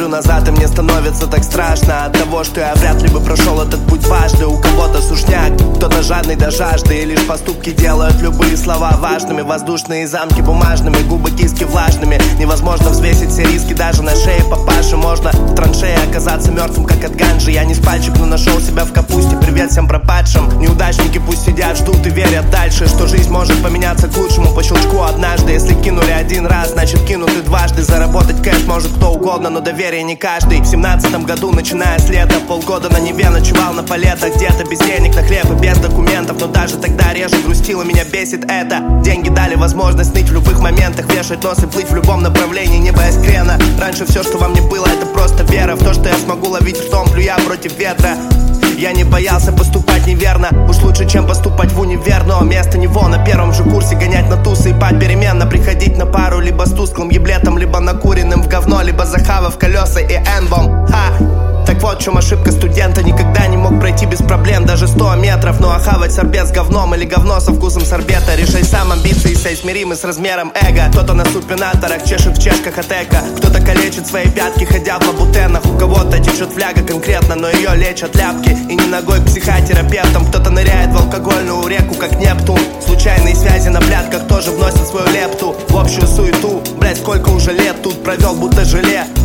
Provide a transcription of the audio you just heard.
назад, и мне становится так страшно от того, что я вряд ли бы прошел этот путь важный. У кого-то сушняк, кто-то жадный до жажды, и лишь поступки делают любые слова важными. Воздушные замки бумажными, губы киски влажными. Невозможно взвесить все риски даже на шее папаши. Можно в траншее оказаться мертвым, как от ганжи. Я не с пальчик, но нашел себя в капусте. Привет всем пропадшим. Неудачники пусть сидят, ждут и верят дальше, что жизнь может поменяться к лучшему по щелчку однажды. Если кинули один раз, значит кинут и дважды. Заработать кэш может кто угодно, но доверие не каждый. В 17-м году, начиная с лета, полгода на Неве ночевал на палетах. Где-то без денег на хлеб и без документов, но даже тогда реже грустило, меня бесит это. Деньги дали возможность ныть в любых моментах, вешать нос и плыть в любом направлении, не боясь крена. Раньше все, что во мне было, это просто вера в то, что я смогу ловить ртом, плюя против ветра. Я не боялся поступать неверно, уж лучше, чем поступать в универ. Но вместо него на первом же курсе гонять на тусы и попеременно приходить на пару либо с тусклым еблетом, либо накуренным в говно, либо захавав колеса и энбом. Так вот в чем ошибка студента. Никогда не мог пройти без проблем даже 100 метров. Ну а хавать сорбет с говном или говно со вкусом сорбета, решай сам, амбиции соизмеримы с размером эго. Кто-то на супинаторах чешет в чешках от эко, кто-то калечит свои пятки, ходя в лабутенах. У кого-то течет фляга конкретно, но ее лечат ляпки. И не ногой к психотерапевтам. Кто-то ныряет в алкогольную реку, как Нептун. Случайные связи на плятках тоже вносят свою лепту в общую суету. Блять, сколько уже лет тут провел, будто желе.